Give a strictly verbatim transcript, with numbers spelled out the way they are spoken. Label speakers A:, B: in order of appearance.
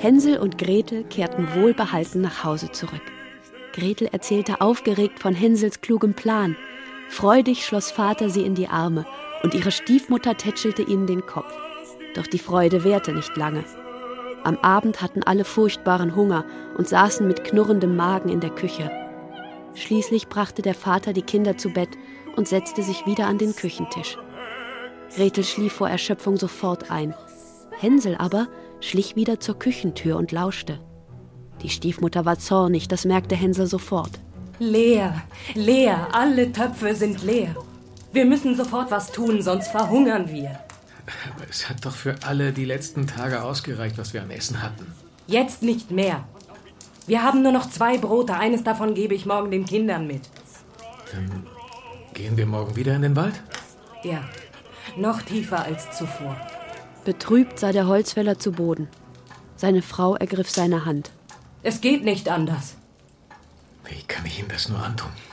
A: Hänsel und Gretel kehrten wohlbehalten nach Hause zurück. Gretel erzählte aufgeregt von Hänsels klugem Plan. Freudig schloss Vater sie in die Arme und ihre Stiefmutter tätschelte ihnen den Kopf. Doch die Freude währte nicht lange. Am Abend hatten alle furchtbaren Hunger und saßen mit knurrendem Magen in der Küche. Schließlich brachte der Vater die Kinder zu Bett und setzte sich wieder an den Küchentisch. Gretel schlief vor Erschöpfung sofort ein. Hänsel aber schlich wieder zur Küchentür und lauschte. Die Stiefmutter war zornig, das merkte Hänsel sofort.
B: Leer, leer, alle Töpfe sind leer. Wir müssen sofort was tun, sonst verhungern wir.
C: Aber es hat doch für alle die letzten Tage ausgereicht, was wir an Essen hatten.
B: Jetzt nicht mehr. Wir haben nur noch zwei Brote, eines davon gebe ich morgen den Kindern mit.
C: Dann gehen wir morgen wieder in den Wald?
B: Ja, noch tiefer als zuvor.
A: Betrübt sah der Holzfäller zu Boden. Seine Frau ergriff seine Hand.
B: Es geht nicht anders.
C: Wie kann ich ihm das nur antun?